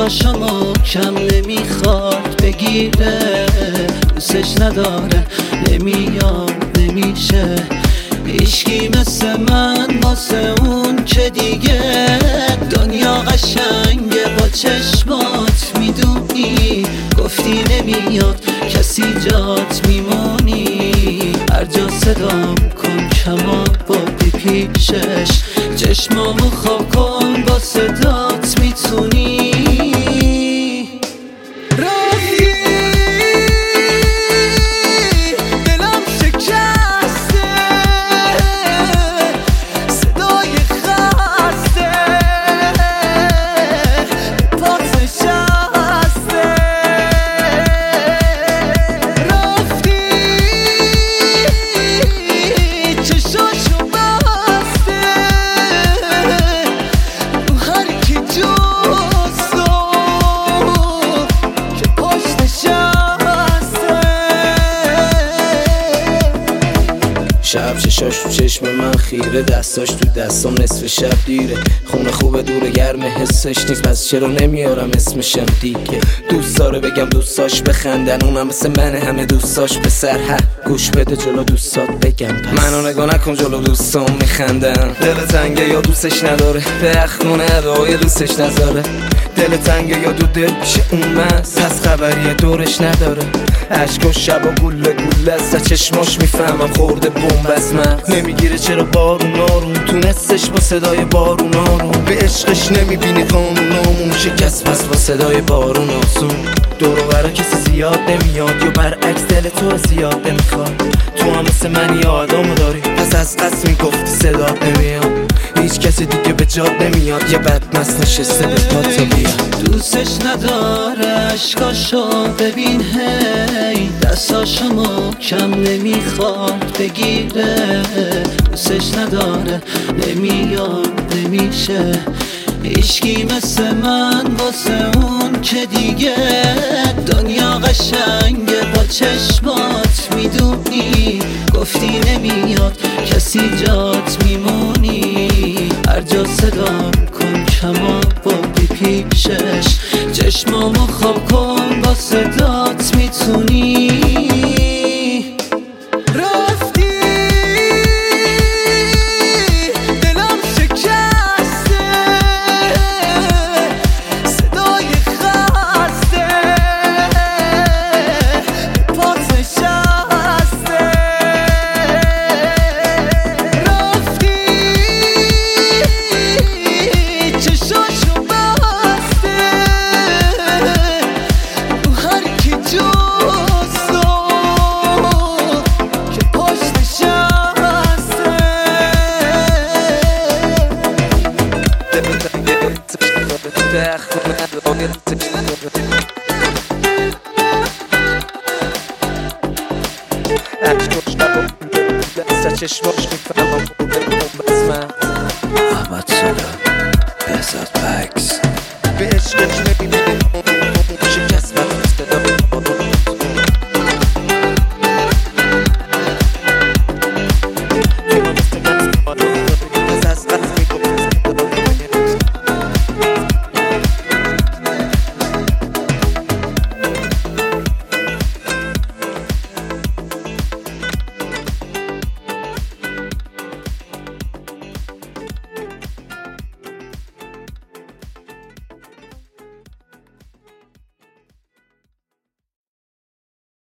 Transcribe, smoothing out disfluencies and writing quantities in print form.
دستاشمو کم نمیخواد بگیره، دوستش نداره نمیاد نمیشه. هیچکی مثل من واسه اون که دیگه دنیا قشنگه با چشمات میدونی، گفتی نمیاد کسی جات میمونی. هر جا صدام کن کمان بادی پیشش، چشمامو خواب کن با صدات میتونی. شب چشاش تو چشم من خیره، دستاش تو دستام نصف شب دیره. خونه خوبه دوره گرم حسش نیست، پس چرا نمیارم اسمشم دیگه. دوست داره بگم دوستاش بخندن، اونم مثل منه همه دوستاش به سر. گوش بده جلو دوستات بگم، پس منو نگاه نکن جلو دوستام میخندن. دل تنگه یا دوستش نداره، بخونه روی دوستش نذاره. دل تنگه یا دو دل پیش اون مست، پس خبریه دورش نداره. عشق و شب و گله گله است، چشماش میفهمم خورده بمب از مغز. نمیگیره چرا بارون آروم، تونستش با صدای بارون آروم. به عشقش نمیبینی قانونامون شکست، پس با صدای بارون آسون. دور و برا کسی زیاد نمیاد، یا برعکس دل تو زیاد نمیخواد. تو هم مثل من یه آدمو داری، پس از قصد میگفتی صدات نمیاد. هیچ کسی دیگه به جاد نمیاد، یه بدمست نشسته به پات بیاد. دوستش نداره عشقاشو ببین، هی دستاشمو کم نمیخواد بگیره. دوستش نداره نمیاد نمیشه. هیچکی مثل من واسه اون که دیگه دنیا قشنگه با چشمات میدونی، گفتی نمیاد کسی جات میمونی. هر جا صدام کن کمان بادی پیشش، چشمامو خواب کن با صدات میتونی. چشماش میفهمم خورده بمب از من. احمد صدا بهزاد بکس. به عشقش نمیبینی